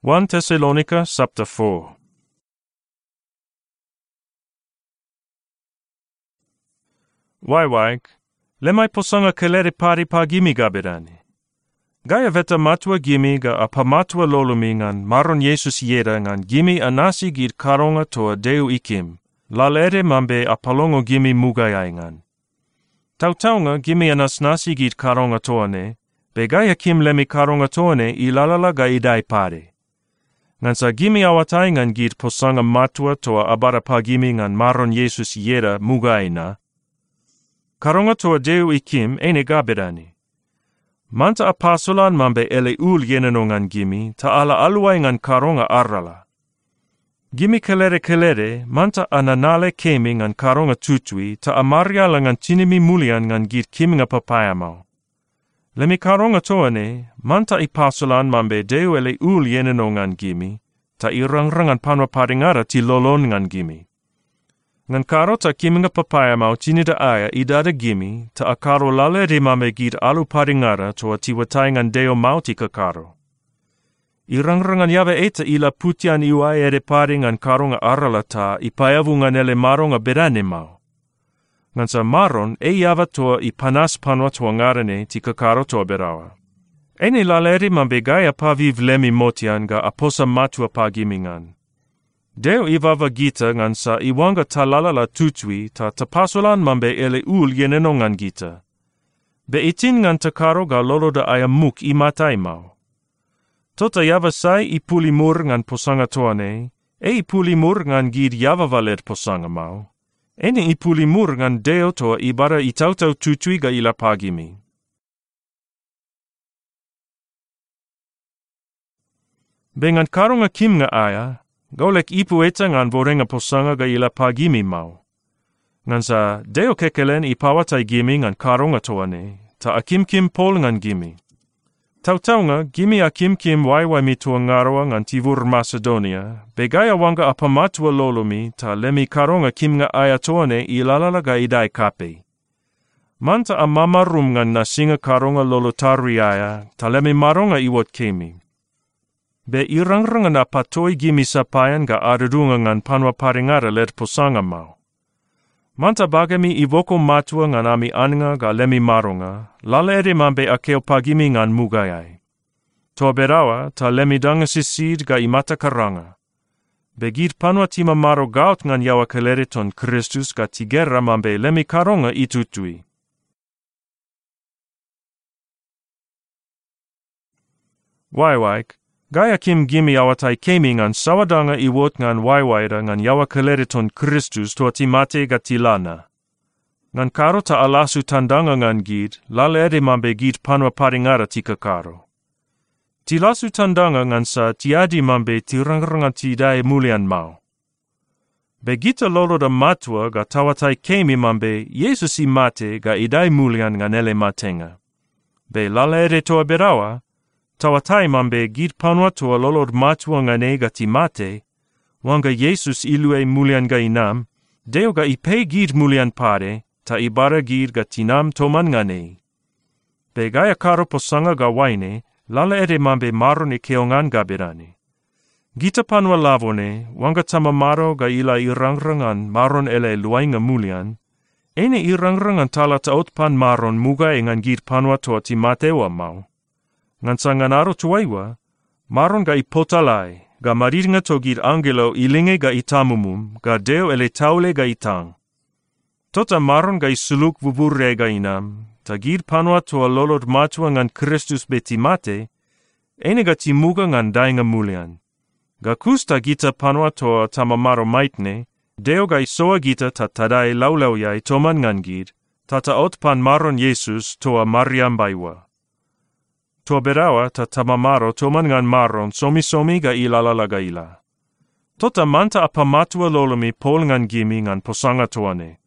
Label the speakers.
Speaker 1: 1 Thessalonica chapter 4. Waiwaik, lemai posanga kelere pari pa gimi gabirani. Gaya veta matua gimi ga apamatua lolumi ngan maron Yesus yeda ngan gimi anasi gid karonga toa deu ikim, lalere mambe apalongo gimi mugayai ngan. Tautaunga gimi anasnasi gid karonga toane, be gaya kim lemi karonga toane ilalala ga idai pare. Ngan sa gimi awatai ngan gid posanga matua toa abara pa gimi ngan maron Yesus yeda mugaina. Karonga toa deu ikim ene gabirani. Manta apasolan mambe ele ul yeneno ngan gimi, ta ala aluai ngan karonga arrala. Gimi kelere, manta ananale kemi ngan karonga tutui, ta amariala ngan tinimi mulian ngan gid kiminga papayamau. Lemi karonga toane, manta ipasolan mambe deu ele ul yeneno ngan gimi, ta irangrangan panwa paringara ti lolon ngan gimi. Ngan karo ta kiminga papayamau tinida aya idada gimi, ta akaro lale de mame gid alu paringara toa tiwatai ngan deo mauti kakaro. Irangrangan yawe eta ila putian iwai ere pari ngan karonga arala ta ipayavu ngan ele maronga berane mau. Ngan sa maron yawa toa ipanas panwa toa ngarane ti kakaro toa berawa. Ene laleri mambe gaya paviv lemi motian ga aposa matua pagimingan. Deo ivava gita ngan sa iwanga talalala tutui ta tapasolan mambe ele ul yeneno ngan gita. Be itin ngan takaro ga lolo da ayamuk imatai mau. Tota yava sai ipulimur ngan posanga toane, ipulimur ngan gid yava valet posanga mau. Ene ipulimur ngan deo toa ibara itautau tutui ga ila pagimi. Be ngan karonga kimnga aya, gaulek ipu eta ngan vorenga posanga ga ila pagimi mau. Ngan sa deo kekelen ipawatai gimi ngan karonga toane, ta akim pol ngan gimi. Tautaunga gimi akim waiwai mitua ngaroa ngan tivur Macedonia, begaya wanga apamatua lolomi ta lemi karonga kimnga aya toane ilalala ga idai kape. Manta amamarum ngan nasinga karonga lolotari aya, ta lemi maronga iwot kemi. Be irangrangan apatoi gimi sapayan ga adadunga ngan panwa paringara let posanga mau. Manta bagami ivoko matua ngan ami anga ga lemi maronga, lalere mambe akeo pagimi ngan mugayai. Toa berawa ta lemi danga sisid ga imata karanga. Begid panwa tima maro gaut ngan yawa kelere ton Kristus ga tigera mambe lemi karonga itutui. Waiwaik, gaya kim gimi awatai kemi ngan sawadanga iwot ngan waiwaida ngan yawa kelere ton Kristus toa timate ga tilana. Ngan karo ta alasu tandanga ngan gid, lalere mambe gid panwa paringara tika karo. Tilasu tandanga ngan sa tiadi mambe tirangrangan tidai mulian mau. Begita lolo da matua ga tawatai kemi mambe Yesus imate ga idai mulian ngan ele matenga. Be lalere toa berawa, tawatai mambe gid panwa toa lolod matua ngane ga timate, wanga Yesus ilue mulian ga inam, deo ga ipe gid mulian pare, ta ibara gid ga tinam toman ngane. Be gaya karo posanga ga waine, lala ere mambe maron keongan gabirani. Gita panwa lavone, wanga tamamaro ga ila irangrangan maron ele luainga mulian, ene irangrangan tala taot pan maron muga ngan gid panwa toa timatewa mau. Ngan sa nganaro tuaiwa, maron ga ipotalai, ga maringa to gid angelo ilinge ga itamumum, ga deo ele taule ga itang. Tota maron ga isuluk vuvurre ga inam, ta gid panwa toa lolod matua ngan Kristus betimate, ene ga timuga ngan dainga mulian. Ga kusta gita panwa toa tamamaro maitne, deo ga isoa gita ta tadai laulauyai toman ngan gid, ta taot pan maron Yesus toa Mariam baiwa. Toa berawa ta tamamaro toman ngan maron somi ga ilalala ga ila. Tota manta apamatua lolomi pol ngan gimi ngan posanga toane.